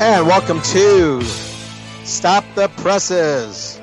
And welcome to Stop the Presses.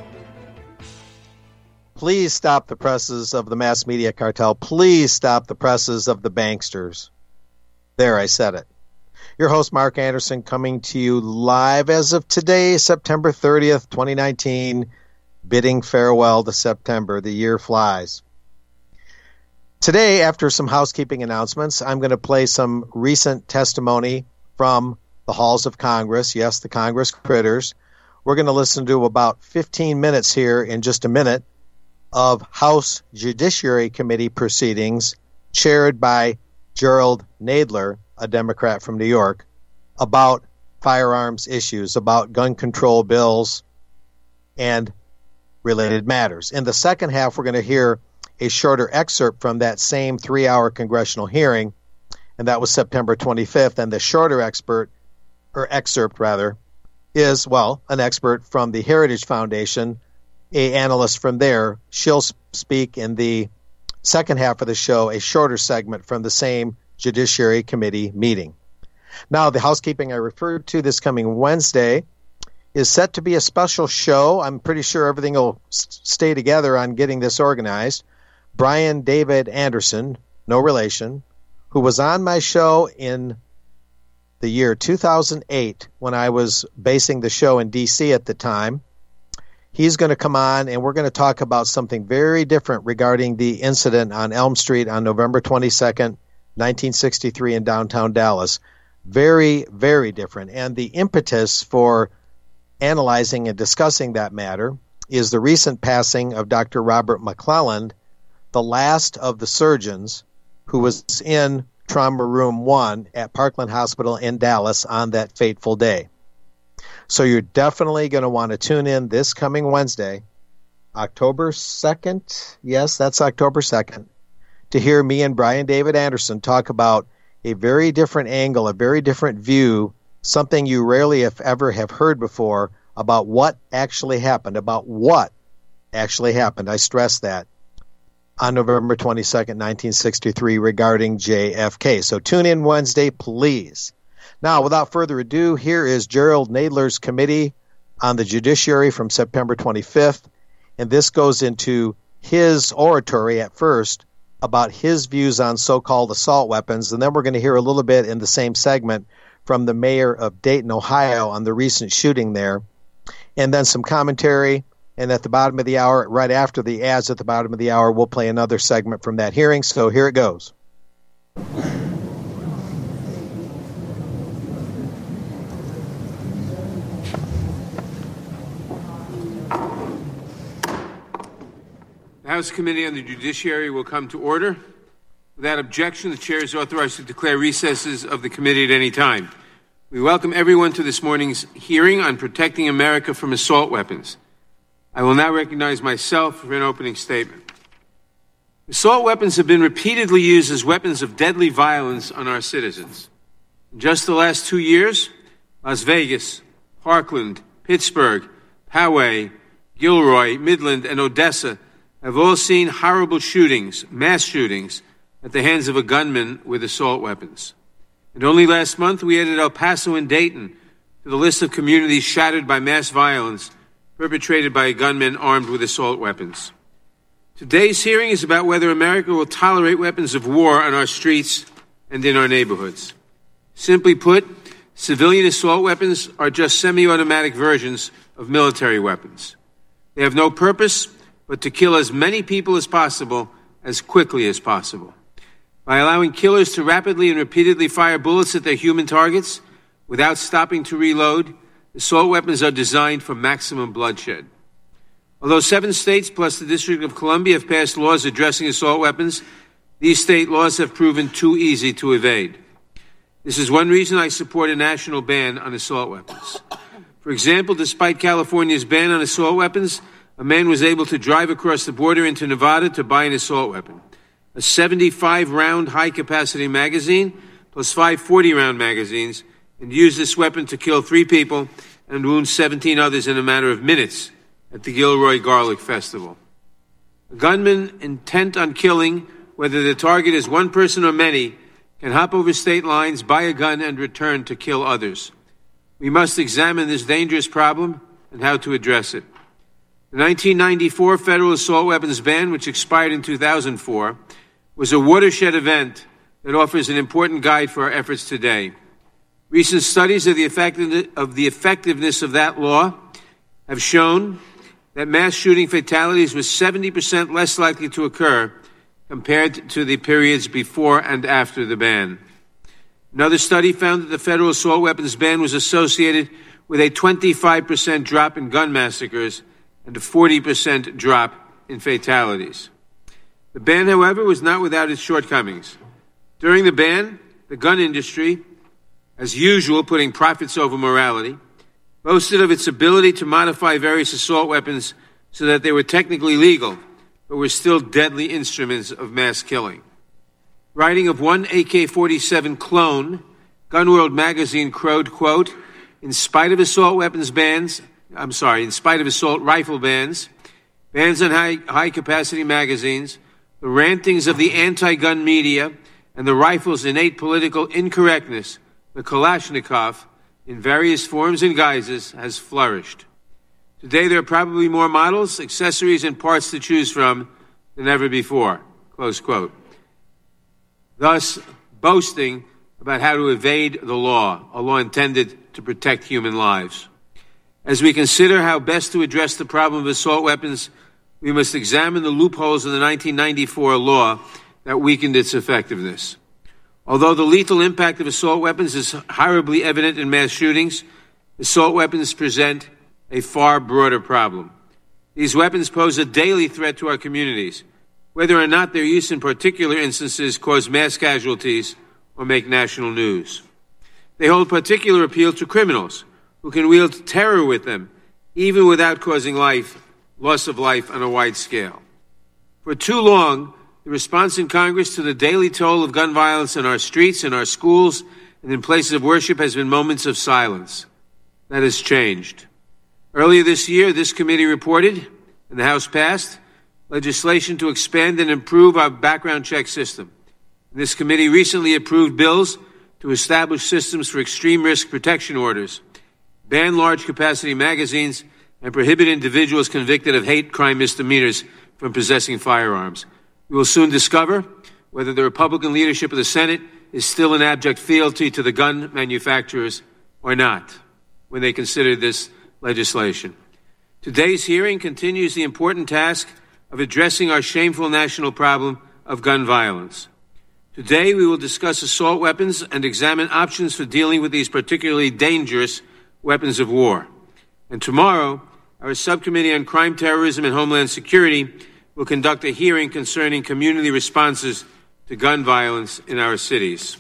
Please stop the presses of the mass media cartel. Please stop the presses of the banksters. There, I said it. Your host, Mark Anderson, coming to you live as of today, September 30th, 2019, bidding farewell to September. The year flies. Today, after some housekeeping announcements, I'm going to play some recent testimony from the halls of Congress. Yes, the Congress critters. We're going to listen to about 15 minutes here in just a minute of House Judiciary Committee proceedings chaired by Gerald Nadler, a Democrat from New York, about firearms issues, about gun control bills and related matters. In the second half, we're going to hear a shorter excerpt from that same 3-hour congressional hearing, and that was September 25th, and the shorter excerpt is, well, an expert from the Heritage Foundation, an analyst from there. She'll speak in the second half of the show, a shorter segment from the same Judiciary Committee meeting. Now, the housekeeping I referred to this coming Wednesday is set to be a special show. I'm pretty sure everything will stay together on getting this organized. Brian David Anderson, no relation, who was on my show in the year 2008 when I was basing the show in D.C. at the time. He's going to come on, and we're going to talk about something very different regarding the incident on Elm Street on November 22nd, 1963 in downtown Dallas. Very, very different. And the impetus for analyzing and discussing that matter is the recent passing of Dr. Robert McClelland, the last of the surgeons who was in Trauma Room 1 at Parkland Hospital in Dallas on that fateful day. So you're definitely going to want to tune in this coming Wednesday, October 2nd. Yes, that's October 2nd, to hear me and Brian David Anderson talk about a very different angle, a very different view, something you rarely, if ever, have heard before about what actually happened, I stress that, on November 22nd, 1963, regarding JFK. So tune in Wednesday, please. Now, without further ado, here is Gerald Nadler's committee on the judiciary from September 25th, and this goes into his oratory at first about his views on so-called assault weapons, and then we're going to hear a little bit in the same segment from the mayor of Dayton, Ohio, on the recent shooting there, and then some commentary. And at the bottom of the hour, right after the ads at the bottom of the hour, we'll play another segment from that hearing. So here it goes. The House Committee on the Judiciary will come to order. Without objection, the chair is authorized to declare recesses of the committee at any time. We welcome everyone to this morning's hearing on protecting America from assault weapons. I will now recognize myself for an opening statement. Assault weapons have been repeatedly used as weapons of deadly violence on our citizens. In just the last 2 years, Las Vegas, Parkland, Pittsburgh, Poway, Gilroy, Midland, and Odessa have all seen horrible shootings, mass shootings, at the hands of a gunman with assault weapons. And only last month, we added El Paso and Dayton to the list of communities shattered by mass violence perpetrated by a gunman armed with assault weapons. Today's hearing is about whether America will tolerate weapons of war on our streets and in our neighborhoods. Simply put, civilian assault weapons are just semi-automatic versions of military weapons. They have no purpose but to kill as many people as possible, as quickly as possible. By allowing killers to rapidly and repeatedly fire bullets at their human targets without stopping to reload, assault weapons are designed for maximum bloodshed. Although 7 states plus the District of Columbia have passed laws addressing assault weapons, these state laws have proven too easy to evade. This is one reason I support a national ban on assault weapons. For example, despite California's ban on assault weapons, a man was able to drive across the border into Nevada to buy an assault weapon, a 75-round high-capacity magazine plus 5 40-round magazines, and use this weapon to kill 3 people and wound 17 others in a matter of minutes at the Gilroy Garlic Festival. A gunman intent on killing, whether the target is one person or many, can hop over state lines, buy a gun, and return to kill others. We must examine this dangerous problem and how to address it. The 1994 federal assault weapons ban, which expired in 2004, was a watershed event that offers an important guide for our efforts today. Recent studies of the effectiveness of that law have shown that mass shooting fatalities were 70% less likely to occur compared to the periods before and after the ban. Another study found that the federal assault weapons ban was associated with a 25% drop in gun massacres and a 40% drop in fatalities. The ban, however, was not without its shortcomings. During the ban, the gun industry, as usual putting profits over morality, boasted of its ability to modify various assault weapons so that they were technically legal, but were still deadly instruments of mass killing. Writing of one AK-47 clone, Gun World magazine crowed, quote, in spite of assault rifle bans, bans on high-capacity magazines, the rantings of the anti-gun media, and the rifle's innate political incorrectness, the Kalashnikov, in various forms and guises, has flourished. Today there are probably more models, accessories, and parts to choose from than ever before, close quote. Thus, boasting about how to evade the law, a law intended to protect human lives. As we consider how best to address the problem of assault weapons, we must examine the loopholes in the 1994 law that weakened its effectiveness. Although the lethal impact of assault weapons is horribly evident in mass shootings, assault weapons present a far broader problem. These weapons pose a daily threat to our communities, whether or not their use in particular instances cause mass casualties or make national news. They hold particular appeal to criminals who can wield terror with them, even without causing loss of life on a wide scale. For too long, the response in Congress to the daily toll of gun violence in our streets, in our schools, and in places of worship has been moments of silence. That has changed. Earlier this year, this committee reported, and the House passed, legislation to expand and improve our background check system. This committee recently approved bills to establish systems for extreme risk protection orders, ban large-capacity magazines, and prohibit individuals convicted of hate crime misdemeanors from possessing firearms. We will soon discover whether the Republican leadership of the Senate is still in abject fealty to the gun manufacturers or not when they consider this legislation. Today's hearing continues the important task of addressing our shameful national problem of gun violence. Today, we will discuss assault weapons and examine options for dealing with these particularly dangerous weapons of war. And tomorrow, our Subcommittee on Crime, Terrorism, and Homeland Security will conduct a hearing concerning community responses to gun violence in our cities.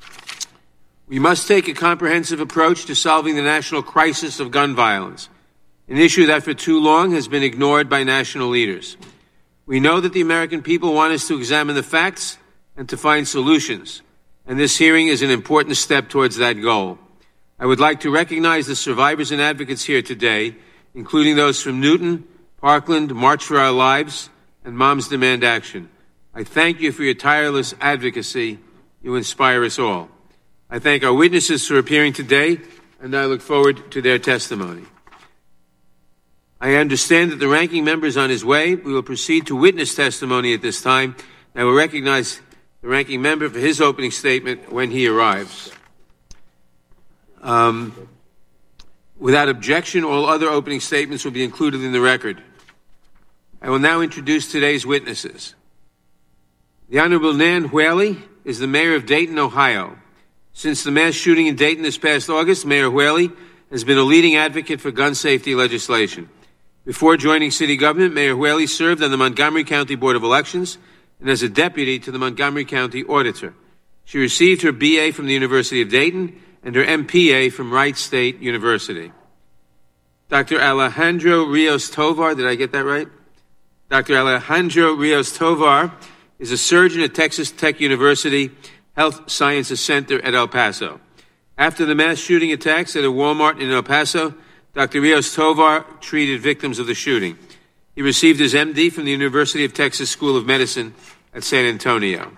We must take a comprehensive approach to solving the national crisis of gun violence, an issue that for too long has been ignored by national leaders. We know that the American people want us to examine the facts and to find solutions, and this hearing is an important step towards that goal. I would like to recognize the survivors and advocates here today, including those from Newton, Parkland, March for Our Lives, and Moms Demand Action. I thank you for your tireless advocacy. You inspire us all. I thank our witnesses for appearing today, and I look forward to their testimony. I understand that the ranking member is on his way. We will proceed to witness testimony at this time. I will recognize the ranking member for his opening statement when he arrives. Without objection, all other opening statements will be included in the record. I will now introduce today's witnesses. The Honorable Nan Whaley is the mayor of Dayton, Ohio. Since the mass shooting in Dayton this past August, Mayor Whaley has been a leading advocate for gun safety legislation. Before joining city government, Mayor Whaley served on the Montgomery County Board of Elections and as a deputy to the Montgomery County Auditor. She received her BA from the University of Dayton and her MPA from Wright State University. Dr. Alejandro Rios Tovar, did I get that right? Dr. Alejandro Rios Tovar is a surgeon at Texas Tech University Health Sciences Center at El Paso. After the mass shooting attacks at a Walmart in El Paso, Dr. Rios Tovar treated victims of the shooting. He received his MD from the University of Texas School of Medicine at San Antonio.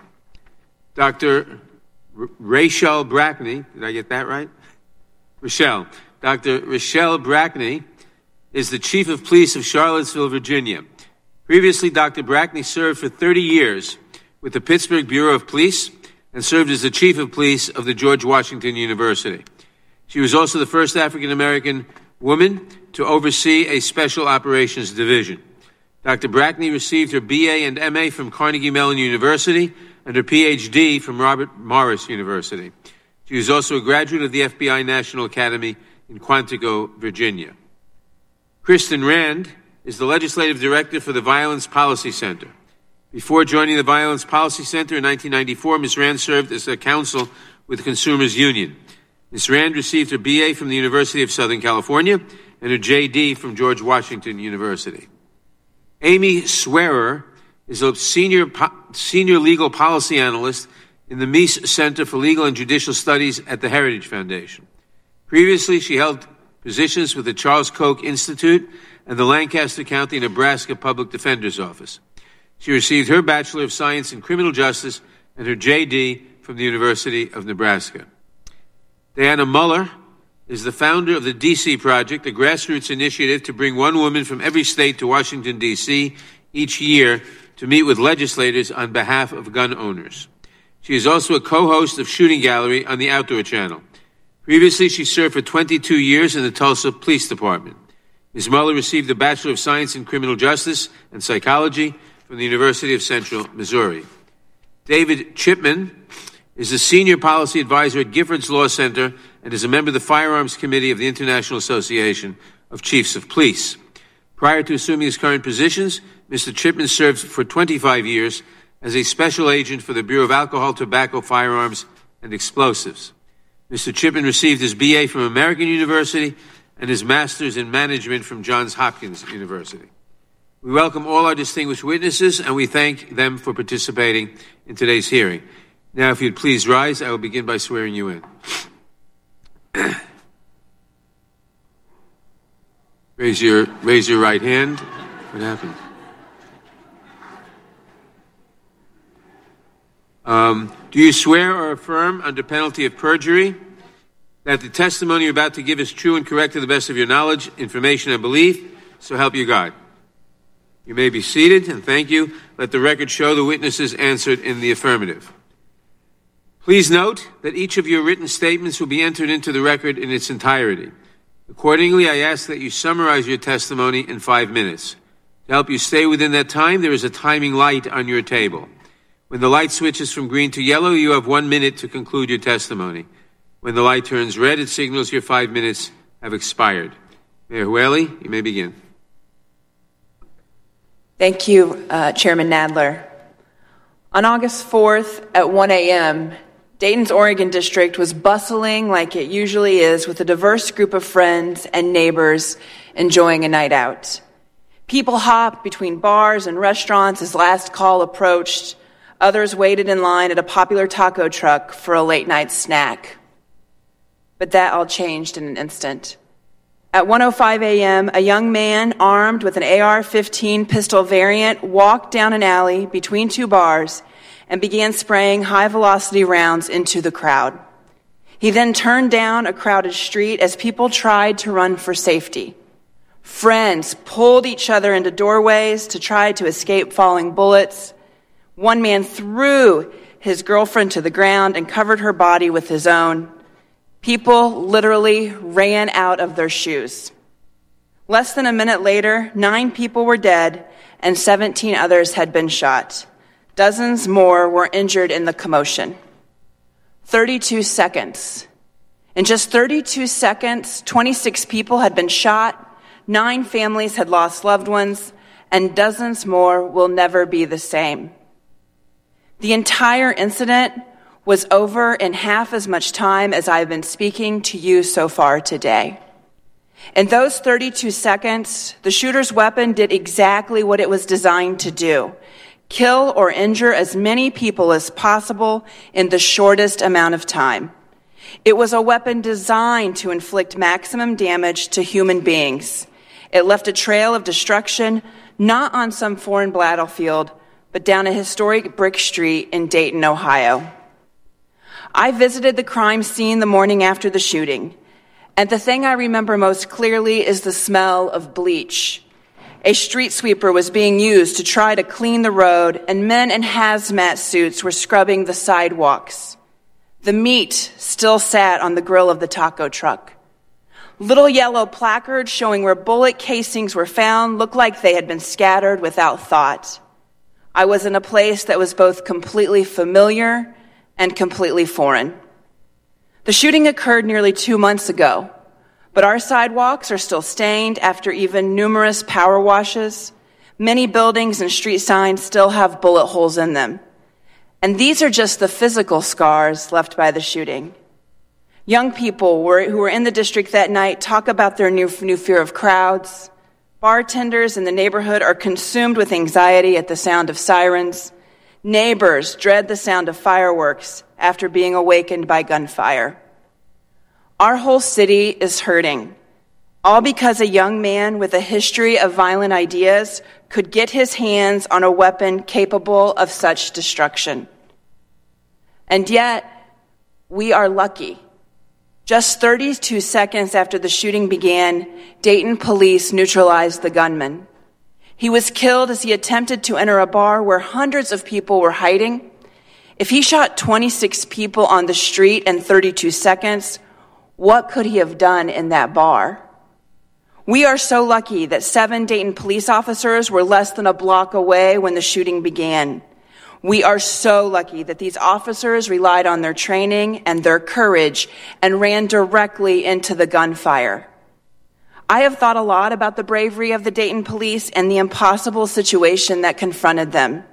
Dr. Rachel Brackney, did I get that right? Rochelle. Dr. Rochelle Brackney is the Chief of Police of Charlottesville, Virginia. Previously, Dr. Brackney served for 30 years with the Pittsburgh Bureau of Police and served as the Chief of Police of the George Washington University. She was also the first African-American woman to oversee a Special Operations Division. Dr. Brackney received her BA and MA from Carnegie Mellon University and her PhD from Robert Morris University. She was also a graduate of the FBI National Academy in Quantico, Virginia. Kristen Rand is the Legislative Director for the Violence Policy Center. Before joining the Violence Policy Center in 1994, Ms. Rand served as a counsel with the Consumers Union. Ms. Rand received her BA from the University of Southern California and her JD from George Washington University. Amy Swearer is a senior legal policy analyst in the Meese Center for Legal and Judicial Studies at the Heritage Foundation. Previously, she held positions with the Charles Koch Institute and the Lancaster County, Nebraska Public Defender's Office. She received her Bachelor of Science in Criminal Justice and her JD from the University of Nebraska. Diana Muller is the founder of the DC Project, a grassroots initiative to bring one woman from every state to Washington, D.C. each year to meet with legislators on behalf of gun owners. She is also a co-host of Shooting Gallery on the Outdoor Channel. Previously, she served for 22 years in the Tulsa Police Department. Ms. Muller received a Bachelor of Science in Criminal Justice and Psychology from the University of Central Missouri. David Chipman is a Senior Policy Advisor at Giffords Law Center and is a member of the Firearms Committee of the International Association of Chiefs of Police. Prior to assuming his current positions, Mr. Chipman served for 25 years as a special agent for the Bureau of Alcohol, Tobacco, Firearms, and Explosives. Mr. Chipman received his BA from American University and his Master's in Management from Johns Hopkins University. We welcome all our distinguished witnesses, and we thank them for participating in today's hearing. Now, if you'd please rise, I will begin by swearing you in. Raise your right hand. What happened? Do you swear or affirm under penalty of perjury that the testimony you're about to give is true and correct to the best of your knowledge, information, and belief, so help you God? You may be seated, and thank you. Let the record show the witnesses answered in the affirmative. Please note that each of your written statements will be entered into the record in its entirety. Accordingly, I ask that you summarize your testimony in 5 minutes. To help you stay within that time, there is a timing light on your table. When the light switches from green to yellow, you have 1 minute to conclude your testimony. When the light turns red, it signals your 5 minutes have expired. Mayor Whaley, you may begin. Thank you, Chairman Nadler. On August 4th at 1 a.m., Dayton's Oregon District was bustling like it usually is with a diverse group of friends and neighbors enjoying a night out. People hopped between bars and restaurants as last call approached. Others waited in line at a popular taco truck for a late-night snack. But that all changed in an instant. At 1:05 a.m., a young man armed with an AR-15 pistol variant walked down an alley between two bars and began spraying high-velocity rounds into the crowd. He then turned down a crowded street as people tried to run for safety. Friends pulled each other into doorways to try to escape falling bullets. One man threw his girlfriend to the ground and covered her body with his own. People literally ran out of their shoes. Less than a minute later, 9 people were dead and 17 others had been shot. Dozens more were injured in the commotion. 32 seconds. In just 32 seconds, 26 people had been shot, 9 families had lost loved ones, and dozens more will never be the same. The entire incident was over in half as much time as I've been speaking to you so far today. In those 32 seconds, the shooter's weapon did exactly what it was designed to do: kill or injure as many people as possible in the shortest amount of time. It was a weapon designed to inflict maximum damage to human beings. It left a trail of destruction, not on some foreign battlefield, but down a historic brick street in Dayton, Ohio. I visited the crime scene the morning after the shooting. And the thing I remember most clearly is the smell of bleach. A street sweeper was being used to try to clean the road, and men in hazmat suits were scrubbing the sidewalks. The meat still sat on the grill of the taco truck. Little yellow placards showing where bullet casings were found looked like they had been scattered without thought. I was in a place that was both completely familiar and completely foreign. The shooting occurred nearly 2 months ago, but our sidewalks are still stained after even numerous power washes. Many buildings and street signs still have bullet holes in them. And these are just the physical scars left by the shooting. Young people who were in the district that night talk about their new fear of crowds. Bartenders in the neighborhood are consumed with anxiety at the sound of sirens. Neighbors dread the sound of fireworks after being awakened by gunfire. Our whole city is hurting, all because a young man with a history of violent ideas could get his hands on a weapon capable of such destruction. And yet, we are lucky. Just 32 seconds after the shooting began, Dayton police neutralized the gunman. He was killed as he attempted to enter a bar where hundreds of people were hiding. If he shot 26 people on the street in 32 seconds, what could he have done in that bar? We are so lucky that 7 Dayton police officers were less than a block away when the shooting began. We are so lucky that these officers relied on their training and their courage and ran directly into the gunfire. I have thought a lot about the bravery of the Dayton police and the impossible situation that confronted them.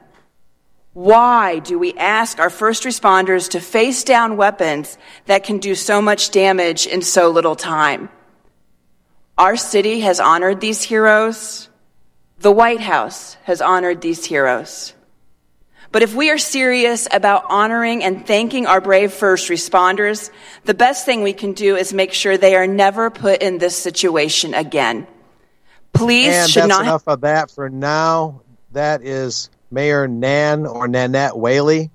Why do we ask our first responders to face down weapons that can do so much damage in so little time? Our city has honored these heroes. The White House has honored these heroes. But if we are serious about honoring and thanking our brave first responders, the best thing we can do is make sure they are never put in this situation again. Police and should that's not. Enough of that for now. That is Mayor Nanette Whaley,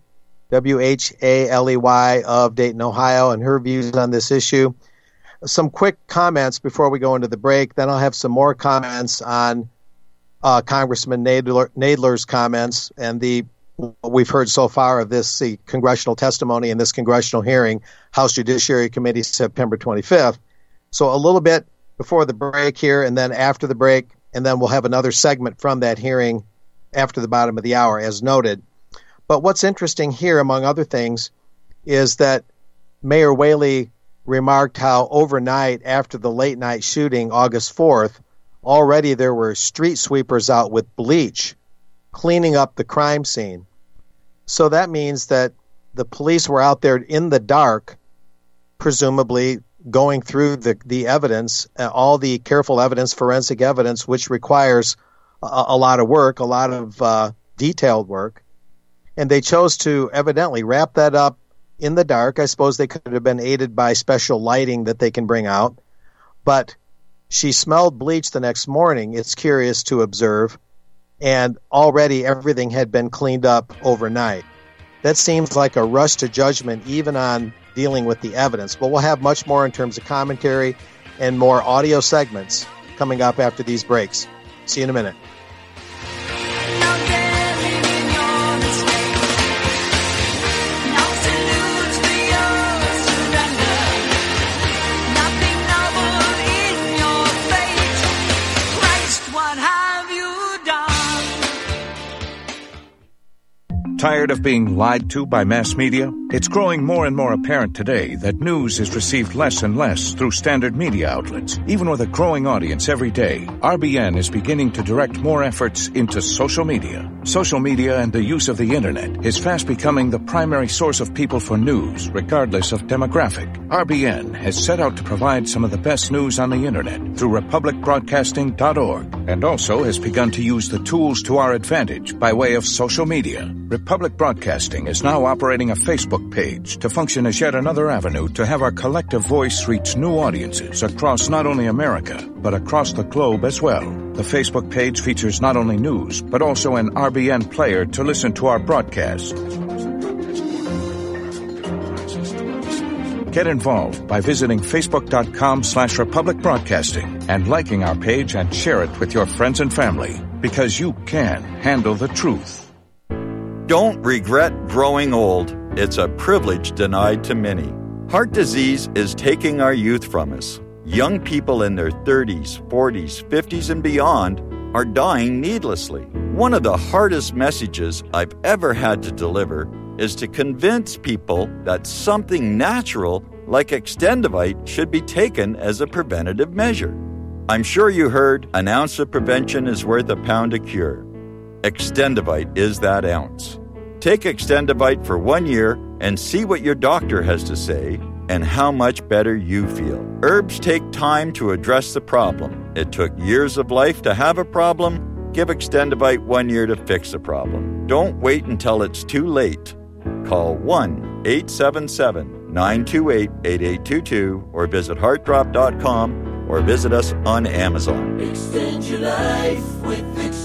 Whaley of Dayton, Ohio, and her views on this issue. Some quick comments before we go into the break. Then I'll have some more comments on Congressman Nadler's comments and what we've heard so far of the congressional testimony in this congressional hearing, House Judiciary Committee, September 25th. So a little bit before the break here, and then after the break, and then we'll have another segment from that hearing after the bottom of the hour, as noted. But what's interesting here, among other things, is that Mayor Whaley remarked how overnight after the late night shooting, August 4th, already there were street sweepers out with bleach cleaning up the crime scene. So that means that the police were out there in the dark, presumably going through the evidence, all the careful evidence, forensic evidence, which requires a lot of work, a lot of detailed work. And they chose to evidently wrap that up in the dark. I suppose they could have been aided by special lighting that they can bring out. But she smelled bleach the next morning, it's curious to observe, and already everything had been cleaned up overnight. That seems like a rush to judgment, even on dealing with the evidence. But we'll have much more in terms of commentary and more audio segments coming up after these breaks. See you in a minute. Tired of being lied to by mass media? It's growing more and more apparent today that news is received less and less through standard media outlets. Even with a growing audience every day, RBN is beginning to direct more efforts into social media. Social media and the use of the internet is fast becoming the primary source of people for news, regardless of demographic. RBN has set out to provide some of the best news on the internet through republicbroadcasting.org, and also has begun to use the tools to our advantage by way of social media. Republic Broadcasting is now operating a Facebook page to function as yet another avenue to have our collective voice reach new audiences across not only America, but across the globe as well. The Facebook page features not only news, but also an RBN player to listen to our broadcasts. Get involved by visiting facebook.com/Republic Broadcasting and liking our page and share it with your friends and family, because you can handle the truth. Don't regret growing old. It's a privilege denied to many. Heart disease is taking our youth from us. Young people in their 30s, 40s, 50s, and beyond are dying needlessly. One of the hardest messages I've ever had to deliver is to convince people that something natural like Extendivite should be taken as a preventative measure. I'm sure you heard an ounce of prevention is worth a pound of cure. Extendivite is that ounce. Take Extendivite for 1 year and see what your doctor has to say and how much better you feel. Herbs take time to address the problem. It took years of life to have a problem. Give Extendivite 1 year to fix the problem. Don't wait until it's too late. Call 1-877-928-8822 or visit heartdrop.com or visit us on Amazon. Extend your life with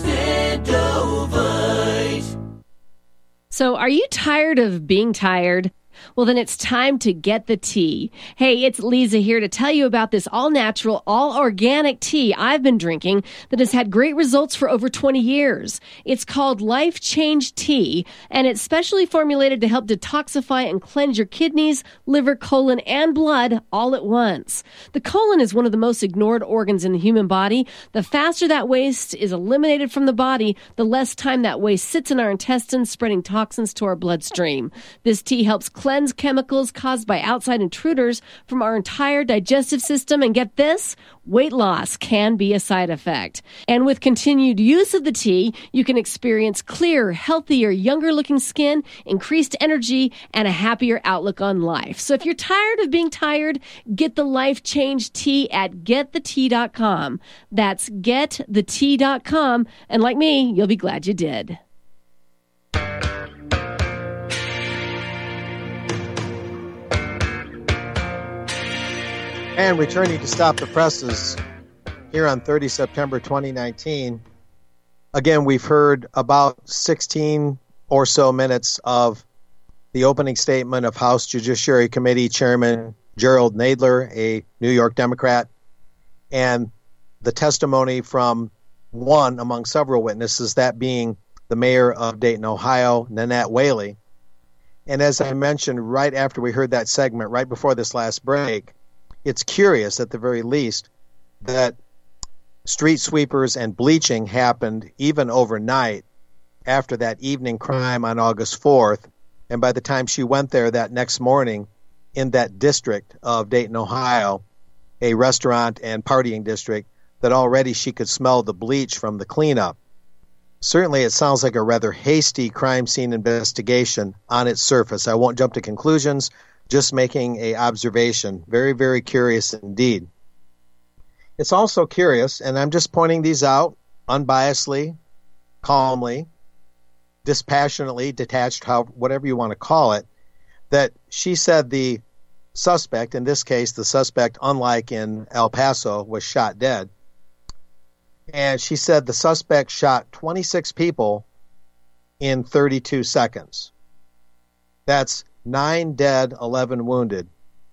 Extendovite. So, are you tired of being tired? Well, then it's time to get the tea. Hey, it's Lisa here to tell you about this all-natural, all-organic tea I've been drinking that has had great results for over 20 years. It's called Life Change Tea, and it's specially formulated to help detoxify and cleanse your kidneys, liver, colon, and blood all at once. The colon is one of the most ignored organs in the human body. The faster that waste is eliminated from the body, the less time that waste sits in our intestines, spreading toxins to our bloodstream. This tea helps cleanse chemicals caused by outside intruders from our entire digestive system. And get this, weight loss can be a side effect. And with continued use of the tea, you can experience clearer, healthier, younger-looking skin, increased energy, and a happier outlook on life. So if you're tired of being tired, get the Life Change Tea at getthetea.com. That's getthetea.com. And like me, you'll be glad you did. And returning to Stop the Presses here on 30 September 2019. Again, we've heard about 16 or so minutes of the opening statement of House Judiciary Committee Chairman Jerrold Nadler, a New York Democrat, and the testimony from one among several witnesses, that being the mayor of Dayton, Ohio, Nanette Whaley. And as I mentioned right after we heard that segment, right before this last break, it's curious, at the very least, that street sweepers and bleaching happened even overnight after that evening crime on August 4th. And by the time she went there that next morning in that district of Dayton, Ohio, a restaurant and partying district, that already she could smell the bleach from the cleanup. Certainly, it sounds like a rather hasty crime scene investigation on its surface. I won't jump to conclusions. Just making an observation. Very, very curious indeed. It's also curious, and I'm just pointing these out unbiasedly, calmly, dispassionately, detached, whatever you want to call it, that she said the suspect, in this case, the suspect, unlike in El Paso, was shot dead. And she said the suspect shot 26 people in 32 seconds. That's 9 dead, 11 wounded.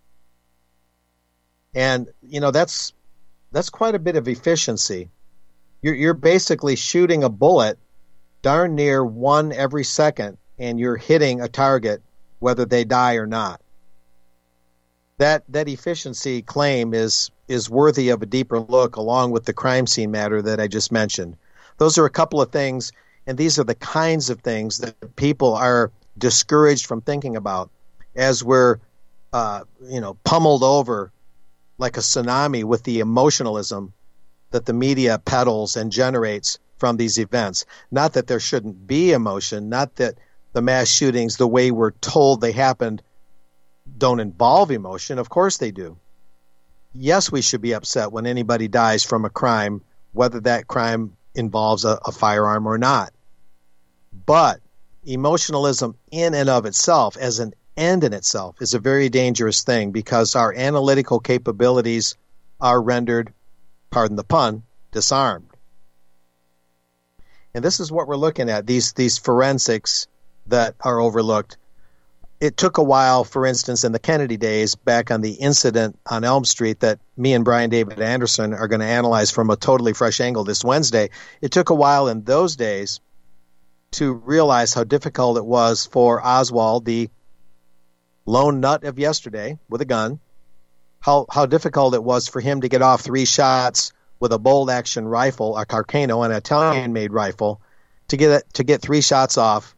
And, you know, that's quite a bit of efficiency. You're basically shooting a bullet darn near one every second, and you're hitting a target whether they die or not. That efficiency claim is worthy of a deeper look, along with the crime scene matter that I just mentioned. Those are a couple of things, and these are the kinds of things that people are discouraged from thinking about as we're pummeled over like a tsunami with the emotionalism that the media peddles and generates from these events. Not that there shouldn't be emotion, not that the mass shootings, the way we're told they happened, don't involve emotion. Of course they do. Yes, we should be upset when anybody dies from a crime, whether that crime involves a firearm or not. But emotionalism in and of itself, as an end in itself, is a very dangerous thing, because our analytical capabilities are rendered, pardon the pun, disarmed. And this is what we're looking at, these forensics that are overlooked. it took a while, for instance, in the Kennedy days, back on the incident on Elm Street that me and Brian David Anderson are going to analyze from a totally fresh angle this Wednesday. It took a while in those days to realize how difficult it was for Oswald, the lone nut of yesterday with a gun, how difficult it was for him to get off 3 shots with a bolt-action rifle, a Carcano, an Italian-made rifle, to get 3 shots off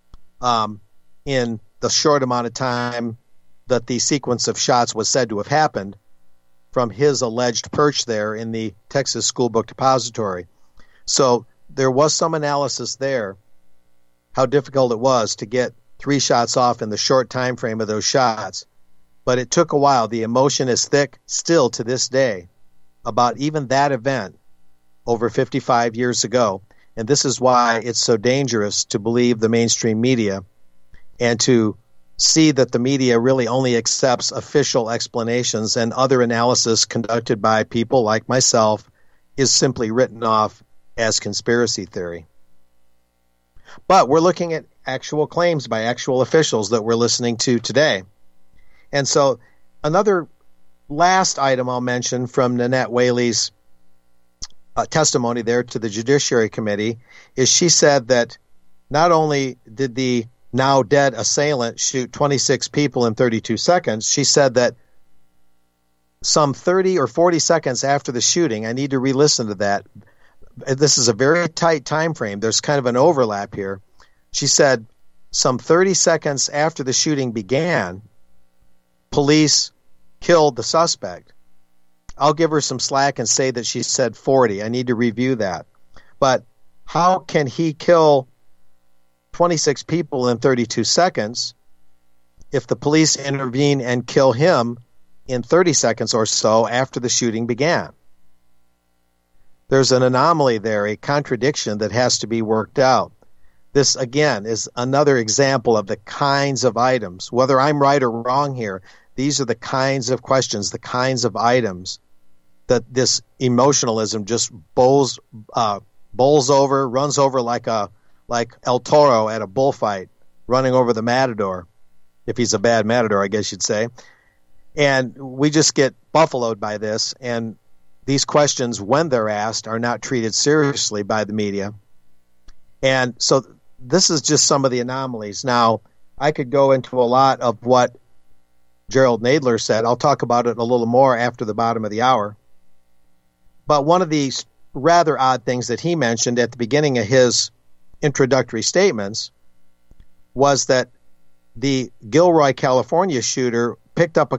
in the short amount of time that the sequence of shots was said to have happened from his alleged perch there in the Texas School Book Depository. So there was some analysis there, how difficult it was to get 3 shots off in the short time frame of those shots. But it took a while. The emotion is thick still to this day about even that event over 55 years ago. And this is why it's so dangerous to believe the mainstream media and to see that the media really only accepts official explanations, and other analysis conducted by people like myself is simply written off as conspiracy theory. But we're looking at actual claims by actual officials that we're listening to today. And so another last item I'll mention from Nanette Whaley's testimony there to the Judiciary Committee is she said that not only did the now dead assailant shoot 26 people in 32 seconds, she said that some 30 or 40 seconds after the shooting, I need to re-listen to that. This is a very tight time frame. There's kind of an overlap here. She said some 30 seconds after the shooting began, police killed the suspect. I'll give her some slack and say that she said 40. I need to review that. But how can he kill 26 people in 32 seconds if the police intervene and kill him in 30 seconds or so after the shooting began? There's an anomaly there, a contradiction that has to be worked out. This, again, is another example of the kinds of items. Whether I'm right or wrong here, these are the kinds of questions, the kinds of items that this emotionalism just bowls over, runs over like El Toro at a bullfight, running over the matador, if he's a bad matador, I guess you'd say. And we just get buffaloed by this, and these questions, when they're asked, are not treated seriously by the media. And so this is just some of the anomalies. Now, I could go into a lot of what Gerald Nadler said. I'll talk about it a little more after the bottom of the hour. But one of these rather odd things that he mentioned at the beginning of his introductory statements was that the Gilroy, California shooter picked up a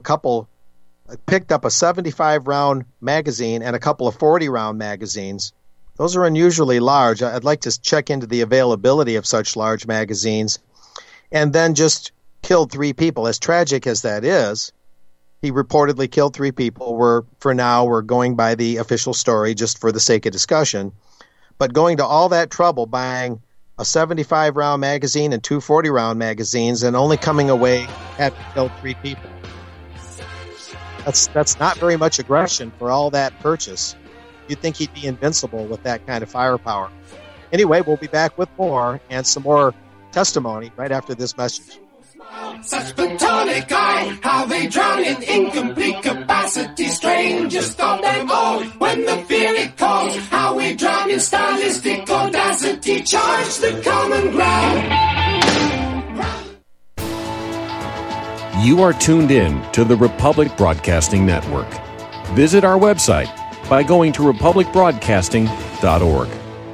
75-round magazine and a couple of 40-round magazines. Those are unusually large. I'd like to check into the availability of such large magazines. And then just killed 3 people. As tragic as that is, he reportedly killed 3 people. We're going by the official story just for the sake of discussion. But going to all that trouble buying a 75-round magazine and 2 40-round magazines and only coming away having killed 3 people. That's not very much aggression for all that purchase. You'd think he'd be invincible with that kind of firepower. Anyway, we'll be back with more and some more testimony right after this message. Such platonic eye, how they drown in incomplete capacity. Strangers thought them old when the fear it calls. How we drown in stylistic audacity. Charge the common ground. You are tuned in to the Republic Broadcasting Network. Visit our website by going to republicbroadcasting.org.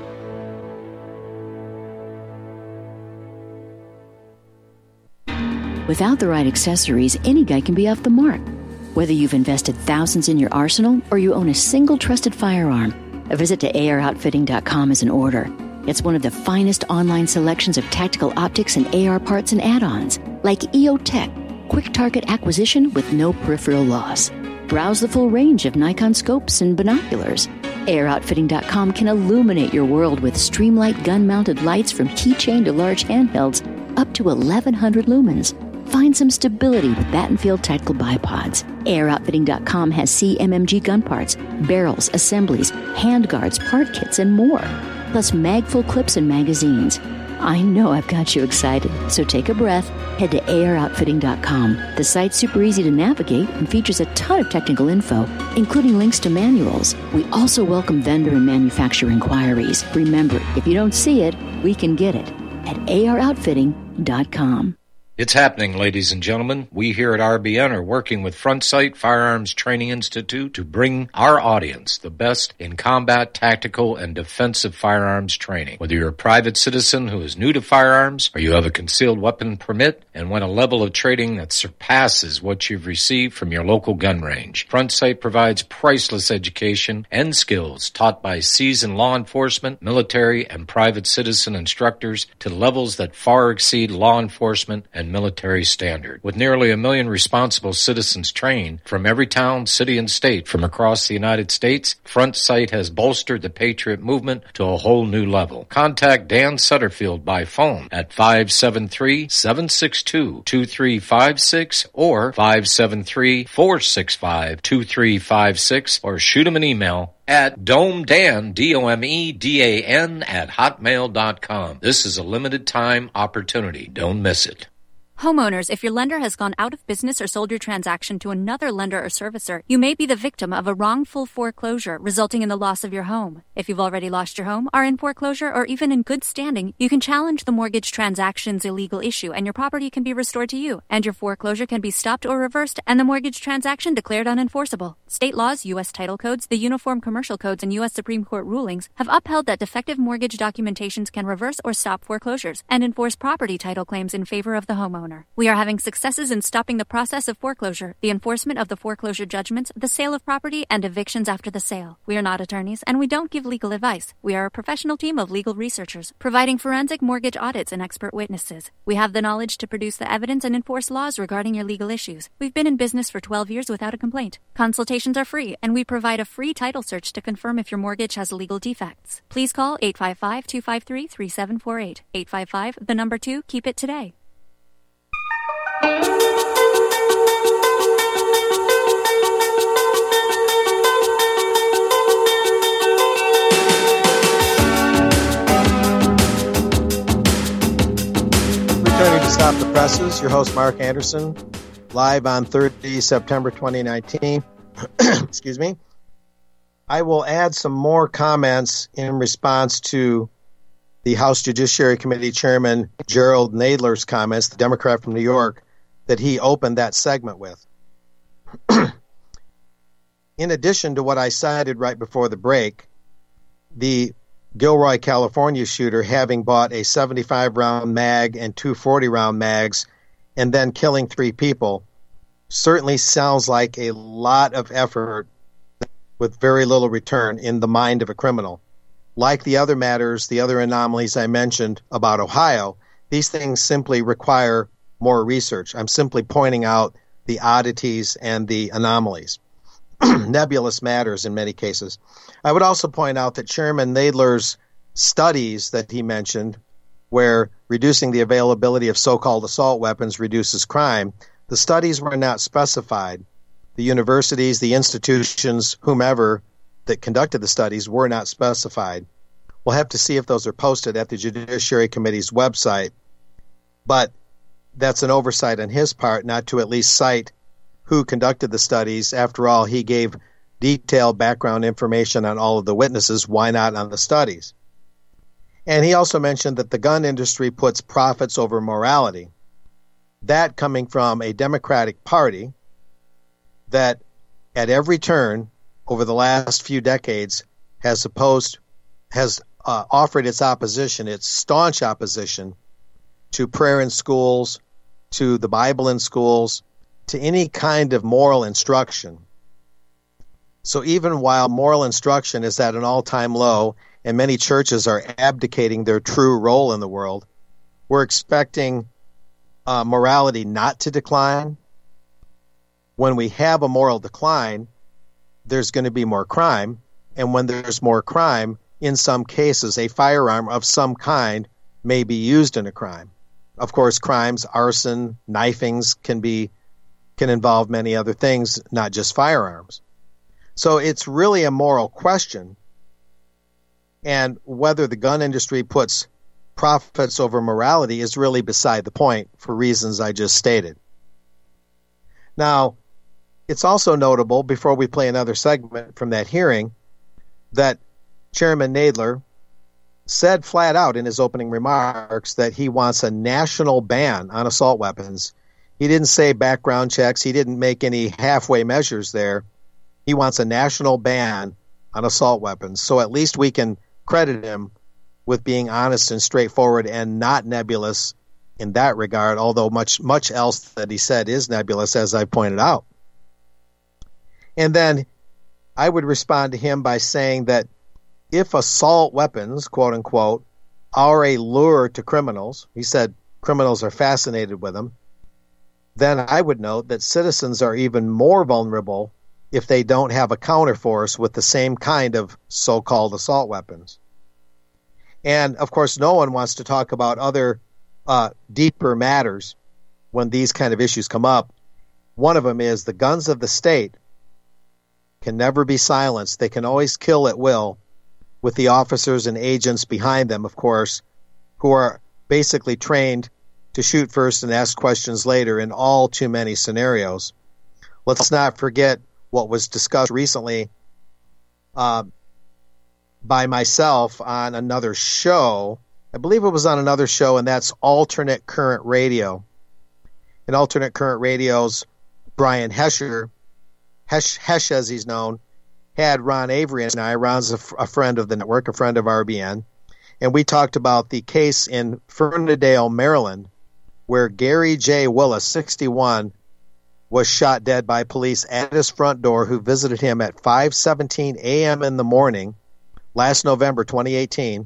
Without the right accessories, any guy can be off the mark. Whether you've invested thousands in your arsenal or you own a single trusted firearm, a visit to AROutfitting.com is in order. It's one of the finest online selections of tactical optics and AR parts and add-ons, like EOTech, quick target acquisition with no peripheral loss. Browse the full range of Nikon scopes and binoculars. AROutfitting.com can illuminate your world with Streamlight gun-mounted lights from keychain to large handhelds up to 1,100 lumens. Find some stability with Battenfield tactical bipods. AROutfitting.com has CMMG gun parts, barrels, assemblies, handguards, part kits, and more. Plus mag-full clips and magazines. I know I've got you excited, so take a breath. Head to AROutfitting.com. The site's super easy to navigate and features a ton of technical info, including links to manuals. We also welcome vendor and manufacturer inquiries. Remember, if you don't see it, we can get it at AROutfitting.com. It's happening, ladies and gentlemen. We here at RBN are working with Front Sight Firearms Training Institute to bring our audience the best in combat, tactical, and defensive firearms training. Whether you're a private citizen who is new to firearms, or you have a concealed weapon permit and want a level of training that surpasses what you've received from your local gun range, Front Sight provides priceless education and skills taught by seasoned law enforcement, military, and private citizen instructors to levels that far exceed law enforcement and military standard. With nearly 1 million responsible citizens trained from every town, city, and state from across the United States, Front Sight has bolstered the Patriot movement to a whole new level. Contact Dan Sutterfield by phone at 573-762-2356 or 573-465-2356 or shoot him an email at domedan, DOMEDAN, at hotmail.com. This is a limited time opportunity. Don't miss it. Homeowners, if your lender has gone out of business or sold your transaction to another lender or servicer, you may be the victim of a wrongful foreclosure resulting in the loss of your home. If you've already lost your home, are in foreclosure, or even in good standing, you can challenge the mortgage transaction's illegal issue and your property can be restored to you, and your foreclosure can be stopped or reversed and the mortgage transaction declared unenforceable. State laws, U.S. title codes, the Uniform Commercial Codes, and U.S. Supreme Court rulings have upheld that defective mortgage documentations can reverse or stop foreclosures and enforce property title claims in favor of the homeowner. We are having successes in stopping the process of foreclosure, the enforcement of the foreclosure judgments, the sale of property, and evictions after the sale. We are not attorneys, and we don't give legal advice. We are a professional team of legal researchers, providing forensic mortgage audits and expert witnesses. We have the knowledge to produce the evidence and enforce laws regarding your legal issues. We've been in business for 12 years without a complaint. Consultations are free, and we provide a free title search to confirm if your mortgage has legal defects. Please call 855-253-3748. 855, 2, keep it today. Returning to Stop the Presses, your host Mark Anderson, live on 30 September 2019. Excuse me. I will add some more comments in response to the House Judiciary Committee Chairman Gerald Nadler's comments, the Democrat from New York, that he opened that segment with. In addition to what I cited right before the break, the Gilroy, California shooter having bought a 75-round mag and 2 40-round mags and then killing 3 people certainly sounds like a lot of effort with very little return in the mind of a criminal. Like the other matters, the other anomalies I mentioned about Ohio, these things simply require more research. I'm simply pointing out the oddities and the anomalies. Nebulous matters in many cases. I would also point out that Chairman Nadler's studies that he mentioned, where reducing the availability of so-called assault weapons reduces crime, the studies were not specified. The universities, the institutions, whomever that conducted the studies were not specified. We'll have to see if those are posted at the Judiciary Committee's website. But that's an oversight on his part not to at least cite who conducted the studies. After all, he gave detailed background information on all of the witnesses. Why not on the studies? And he also mentioned that the gun industry puts profits over morality. That coming from a Democratic Party that at every turn over the last few decades has offered its opposition, its staunch opposition, to prayer in schools, to the Bible in schools, to any kind of moral instruction. So even while moral instruction is at an all-time low and many churches are abdicating their true role in the world, we're expecting morality not to decline. When we have a moral decline, there's going to be more crime. And when there's more crime, in some cases, a firearm of some kind may be used in a crime. Of course, crimes, arson, knifings can involve many other things, not just firearms. So it's really a moral question. And whether the gun industry puts profits over morality is really beside the point for reasons I just stated. Now, it's also notable, before we play another segment from that hearing, that Chairman Nadler said flat out in his opening remarks that he wants a national ban on assault weapons. He didn't say background checks. He didn't make any halfway measures there. He wants a national ban on assault weapons. So at least we can credit him with being honest and straightforward and not nebulous in that regard, although much else that he said is nebulous, as I pointed out. And then I would respond to him by saying that if assault weapons, quote unquote, are a lure to criminals, he said criminals are fascinated with them, then I would note that citizens are even more vulnerable if they don't have a counterforce with the same kind of so-called assault weapons. And, of course, no one wants to talk about other deeper matters when these kind of issues come up. One of them is the guns of the state can never be silenced. They can always kill at will, with the officers and agents behind them, of course, who are basically trained to shoot first and ask questions later in all too many scenarios. Let's not forget what was discussed recently by myself on another show. I believe it was on another show, and that's Alternate Current Radio. In Alternate Current Radio's Brian Hesher, Hesh as he's known, had Ron Avery and I. Ron's a friend of the network, a friend of RBN, and we talked about the case in Ferndale, Maryland, where Gary J. Willis, 61, was shot dead by police at his front door, who visited him at 5:17 a.m. in the morning last November 2018,